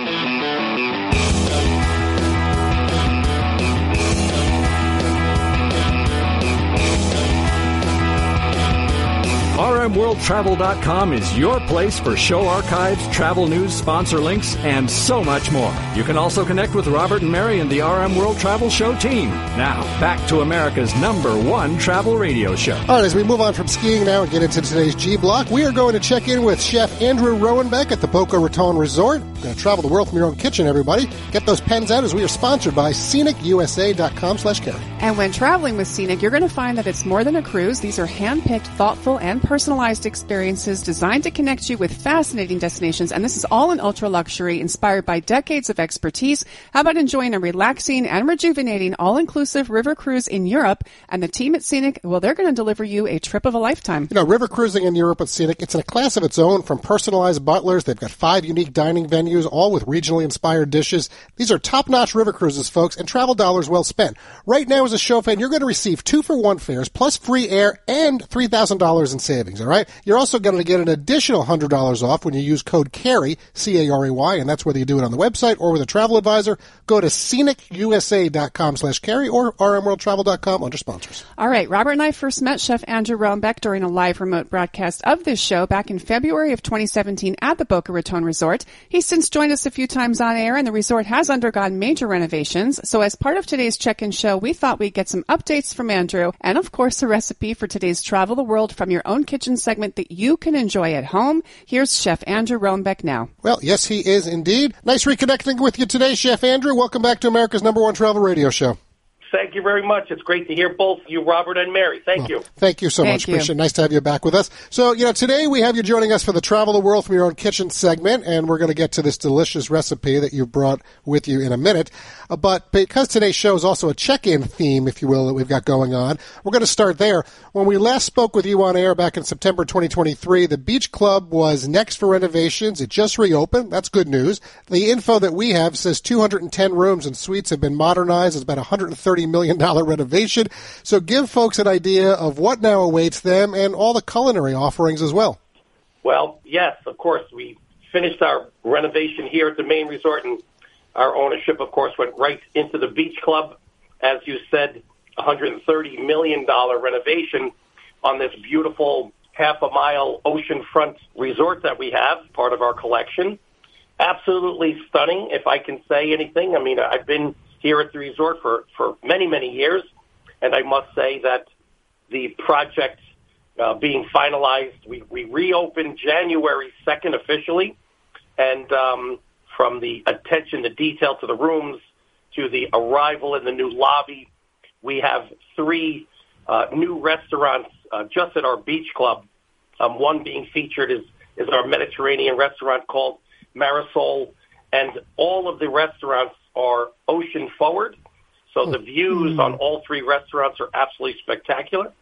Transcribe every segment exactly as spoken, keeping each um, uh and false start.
R M World Travel dot com is your place for show archives, travel news, sponsor links, and so much more. You can also connect with Robert and Mary and the R M World Travel Show team. Now, back to America's number one travel radio show. All right, as we move on from skiing now and get into today's G-Block, we are going to check in with Chef Andrew Rowenbeck at the Boca Raton Resort. We're going to travel the world from your own kitchen, everybody. Get those pens out as we are sponsored by Scenic U S A dot com slash carry. And when traveling with Scenic, you're going to find that it's more than a cruise. These are hand-picked, thoughtful, and personalized experiences designed to connect you with fascinating destinations. And this is all in ultra-luxury, inspired by decades of expertise. How about enjoying a relaxing and rejuvenating all-inclusive river cruise in Europe? And the team at Scenic, well, they're going to deliver you a trip of a lifetime. You know, river cruising in Europe with Scenic, it's in a class of its own, from personalized butlers. They've got five unique dining venues, all with regionally inspired dishes. These are top-notch river cruises, folks, and travel dollars well spent. Right now, as a show fan, you're going to receive two-for-one fares, plus free air, and three thousand dollars in savings, all right? You're also going to get an additional one hundred dollars off when you use code CARRY, C A R A Y, and that's whether you do it on the website or with a travel advisor. Go to Scenic U S A dot com slash carry or R M World Travel dot com under sponsors. All right, Robert and I first met Chef Andrew Rowenbeck during a live remote broadcast of this show back in February of twenty seventeen at the Boca Raton Resort. He's since joined us a few times on air, and the resort has undergone major renovations. So as part of today's check-in show, we thought we'd get some updates from Andrew and, of course, a recipe for today's Travel the World from Your Own Kitchen segment that you can enjoy at home. Here's Chef Andrew Rowenbeck now. Well, yes, he is indeed. Nice reconnecting with you today, Chef Andrew. Welcome back to America's number one travel radio show. Thank you very much. It's great to hear both you, Robert and Mary. Thank well, you. Thank you so Thank much. you. Appreciate it. Nice to have you back with us. So, you know, today we have you joining us for the Travel the World from Your Own Kitchen segment, and we're going to get to this delicious recipe that you brought with you in a minute. Uh, but because today's show is also a check-in theme, if you will, that we've got going on, we're going to start there. When we last spoke with you on air back in September twenty twenty-three, the Beach Club was next for renovations. It just reopened. That's good news. The info that we have says two hundred ten rooms and suites have been modernized. It's about a one hundred thirty million dollars renovation. So give folks an idea of what now awaits them and all the culinary offerings as well. Well, yes, of course. We finished our renovation here at the main resort, and our ownership, of course, went right into the Beach Club. As you said, one hundred thirty million dollars renovation on this beautiful half-a-mile oceanfront resort that we have, part of our collection. Absolutely stunning, if I can say anything. I mean, I've been here at the resort for, for many, many years, and I must say that the project uh, being finalized, we, we reopened January second officially, and um, from the attention to detail to the rooms to the arrival in the new lobby, we have three uh, new restaurants uh, just at our beach club. Um, one being featured is, is our Mediterranean restaurant called Marisol, and all of the restaurants are ocean forward, so the views on all three restaurants are absolutely spectacular.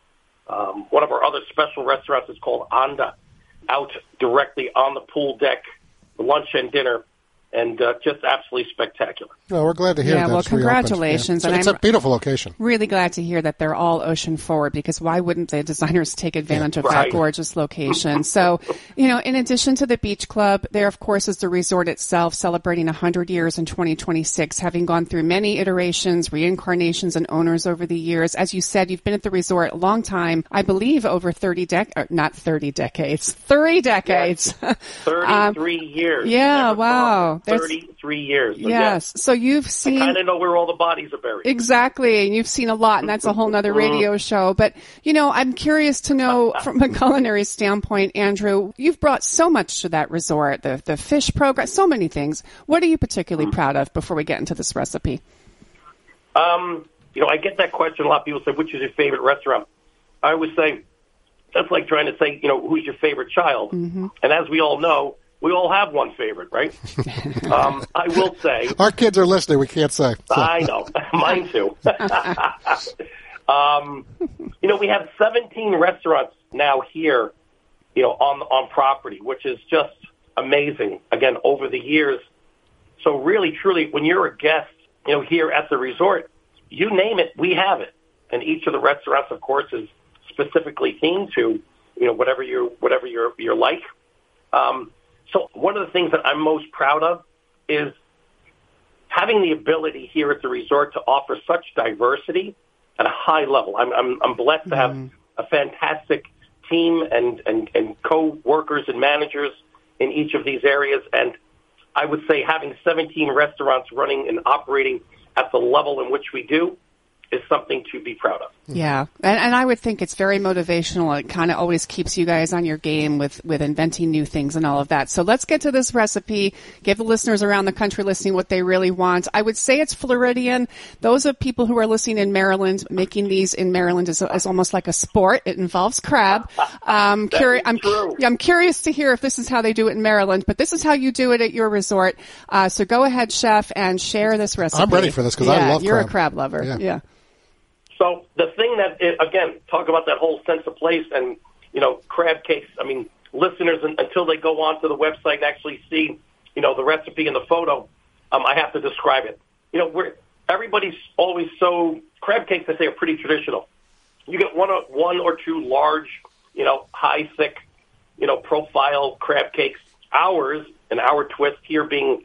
Um, one of our other special restaurants is called Anda, out directly on the pool deck, lunch and dinner, and uh, just absolutely spectacular. Well, we're glad to hear yeah, that. well, it's reopened. congratulations. Yeah. So and it's I'm a beautiful location. Really glad to hear that they're all ocean forward, because why wouldn't the designers take advantage yeah. of right. that gorgeous location? So, you know, in addition to the Beach Club, there, of course, is the resort itself celebrating one hundred years in twenty twenty-six, having gone through many iterations, reincarnations, and owners over the years. As you said, you've been at the resort a long time, I believe over thirty decades, not thirty decades, three decades. Yes. thirty-three um, years. Yeah, Never wow. thirty-three years. So yes. yes. So you've seen... I kind of know where all the bodies are buried. Exactly. And you've seen a lot, and that's a whole nother radio show. But, you know, I'm curious to know from a culinary standpoint, Andrew, you've brought so much to that resort, the, the fish program, so many things. What are you particularly proud of before we get into this recipe? Um, you know, I get that question a lot. People say, which is your favorite restaurant? I always say, that's like trying to say, you know, who's your favorite child? Mm-hmm. And as we all know, we all have one favorite, right? um, I will say... Our kids are listening, we can't say. So. I know. Mine too. um, you know, we have seventeen restaurants now here, you know, on on property, which is just amazing, again, over the years. So really, truly, when you're a guest, you know, here at the resort, you name it, we have it. And each of the restaurants, of course, is specifically themed to, you know, whatever you whatever you're you're like. Um, so one of the things that I'm most proud of is having the ability here at the resort to offer such diversity at a high level. I'm, I'm, I'm blessed to have mm. a fantastic team and, and, and co-workers and managers in each of these areas. And I would say having seventeen restaurants running and operating at the level in which we do is something to be proud of. Yeah, and, and I would think it's very motivational. It kind of always keeps you guys on your game with, with inventing new things and all of that. So let's get to this recipe, give the listeners around the country listening what they really want. I would say it's Floridian. Those of people who are listening in Maryland, making these in Maryland is, is almost like a sport. It involves crab. Um, curi- I'm, I'm curious to hear if this is how they do it in Maryland, but this is how you do it at your resort. Uh, so go ahead, chef, and share this recipe. I'm ready for this because yeah, I love you're crab. a crab lover. Yeah. yeah. So the thing that, it, again, talk about that whole sense of place and, you know, crab cakes. I mean, listeners, until they go onto the website and actually see, you know, the recipe and the photo, um, I have to describe it. You know, we're, everybody's always so, crab cakes, I say, are pretty traditional. You get one or, one or two large, you know, high, thick, you know, profile crab cakes. Ours, and our twist here being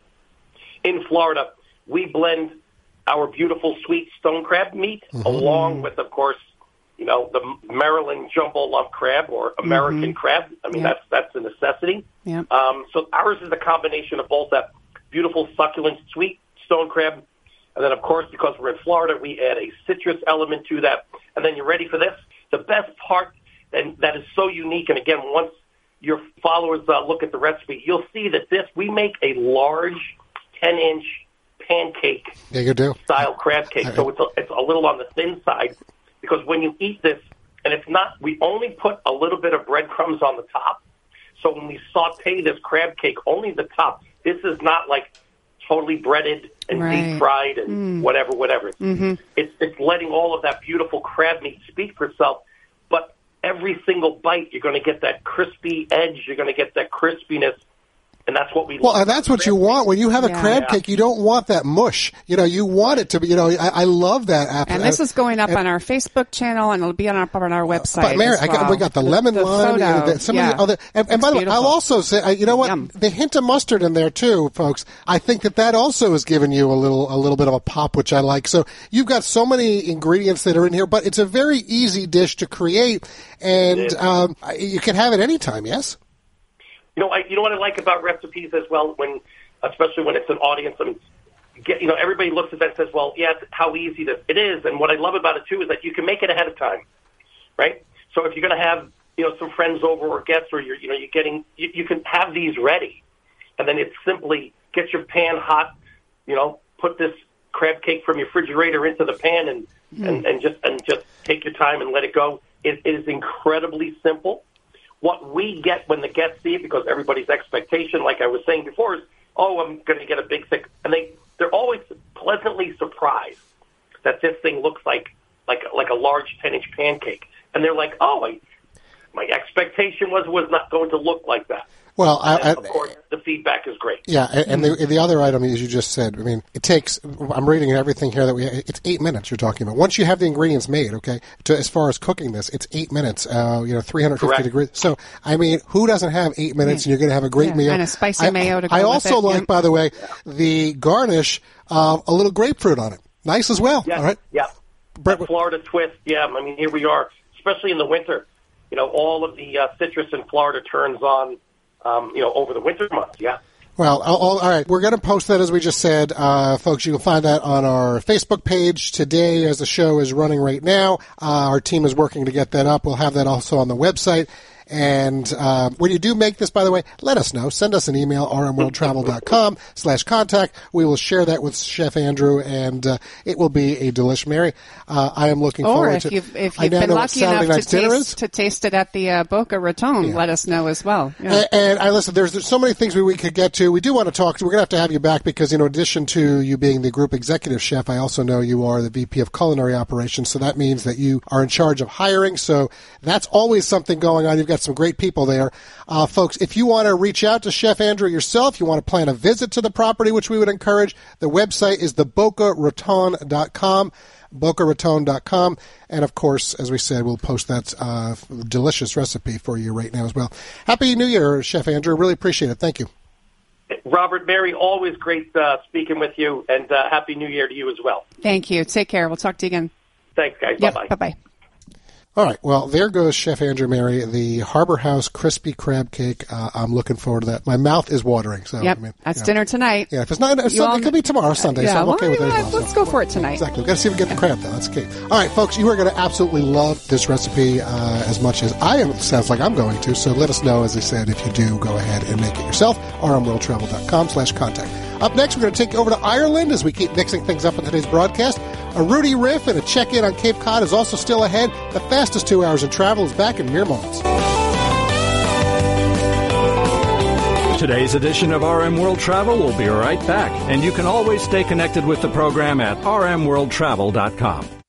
in Florida, we blend our beautiful sweet stone crab meat, mm-hmm. along with, of course, you know, the Maryland jumbo lump crab or American mm-hmm. crab. I mean, yep. that's that's a necessity. Yep. Um, so ours is a combination of both that beautiful, succulent, sweet stone crab, and then, of course, because we're in Florida, we add a citrus element to that. And then you're ready for this? The best part, and that is so unique, and again, once your followers uh, look at the recipe, you'll see that this, we make a large ten-inch pancake yeah, you do. style crab cake. So it's a, it's a little on the thin side because when you eat this, and it's not, we only put a little bit of breadcrumbs on the top. So when we saute this crab cake, only the top. This is not like totally breaded and right. deep fried and mm. whatever, whatever. Mm-hmm. It's, it's letting all of that beautiful crab meat speak for itself. But every single bite, you're going to get that crispy edge. You're going to get that crispiness. And that's what we well, love. and that's what you want. When you have a yeah. crab yeah. cake, you don't want that mush. You know, you want it to be, you know, I, I love that. App. And this is going up and, on our Facebook channel, and it'll be on our, on our website. But Mary, as well. I got, we got the, the lemon the lime, photo, you know, the, some yeah. of the other, and, and by the way, I'll also say, you know what, Yum. the hint of mustard in there too, folks. I think that that also has given you a little, a little bit of a pop, which I like. So you've got so many ingredients that are in here, but it's a very easy dish to create, and um, you can have it anytime. Yes. You know, I, you know what I like about recipes as well, when, especially when it's an audience. I mean, get, you know, everybody looks at that and says, "Well, yeah, how easy this it is." And what I love about it too is that you can make it ahead of time, right? So if you're going to have, you know, some friends over or guests, or you're, you know, you're getting, you, you can have these ready, and then it's simply get your pan hot, you know, put this crab cake from your refrigerator into the pan, and mm. and, and just and just take your time and let it go. It, it is incredibly simple. What we get when the guests see it, because everybody's expectation, like I was saying before, is, oh, I'm going to get a big thick, and they they're always pleasantly surprised that this thing looks like like like a large ten-inch pancake, and they're like, oh, I, my expectation was was not going to look like that. Well, I, I, of course, the feedback is great. Yeah, and, and the the other item, as you just said, I mean, it takes. I'm reading everything here that we. It's eight minutes you're talking about. Once you have the ingredients made, okay, to, as far as cooking this, it's eight minutes. Uh, you know, three hundred fifty Correct. degrees. So, I mean, who doesn't have eight minutes, yeah. and you're going to have a great yeah. meal and a spicy I, mayo to go I with also it. like, yeah. by the way, the garnish, uh, a little grapefruit on it. Nice as well. Yeah, all right. yeah. Brett, That Florida twist. Yeah, I mean, here we are, especially in the winter. You know, all of the uh, citrus in Florida turns on. Um, you know, over the winter months, yeah. Well, all, all right. We're going to post that, as we just said. Uh, folks, you can find that on our Facebook page today as the show is running right now. Uh, our team is working to get that up. We'll have that also on the website. And uh, when you do make this, by the way, let us know. Send us an email, r m world travel dot com slash contact. We will share that with Chef Andrew, and uh, it will be a delish. Mary, uh, I am looking or forward if to you've, if I you've now been know lucky what Saturday enough to night's dinner is. taste, to taste it at the uh, Boca Raton, Yeah. let us know as well. Yeah. And, and I listen, there's, there's so many things we, we could get to. We do want to talk. We're going to have to have you back because, you know, in addition to you being the group executive chef, I also know you are the V P of culinary operations. So that means that you are in charge of hiring. So that's always something going on. You've got some great people there. Uh, folks, if you want to reach out to Chef Andrew yourself, you want to plan a visit to the property, which we would encourage, the website is the boca raton dot com. boca raton dot com. And, of course, as we said, we'll post that uh, delicious recipe for you right now as well. Happy New Year, Chef Andrew. Really appreciate it. Thank you. Robert, Mary, always great uh, speaking with you, and uh, Happy New Year to you as well. Thank you. Take care. We'll talk to you again. Thanks, guys. Yep. Bye-bye. Bye-bye. All right. Well, there goes Chef Andrew Mary, the Harbor House crispy crab cake. Uh, I'm looking forward to that. My mouth is watering. So Yep. I mean, That's you know. dinner tonight. Yeah, if it's not, it's Sunday, it could be tomorrow, Sunday. Yeah, so I'm well, okay with you know that. what? as well. Let's So, go for it tonight. Exactly. We've got to see if we can get the crab, though. That's key. All right, folks, you are going to absolutely love this recipe uh, as much as I am. It sounds like I'm going to. So let us know, as I said, if you do, go ahead and make it yourself. r m world travel dot com slash contact. Up next, we're going to take you over to Ireland as we keep mixing things up in today's broadcast. A Rudy Riff and a check-in on Cape Cod is also still ahead. The fastest two hours in travel is back in mere moments. Today's edition of R M World Travel will be right back, and you can always stay connected with the program at r m world travel dot com.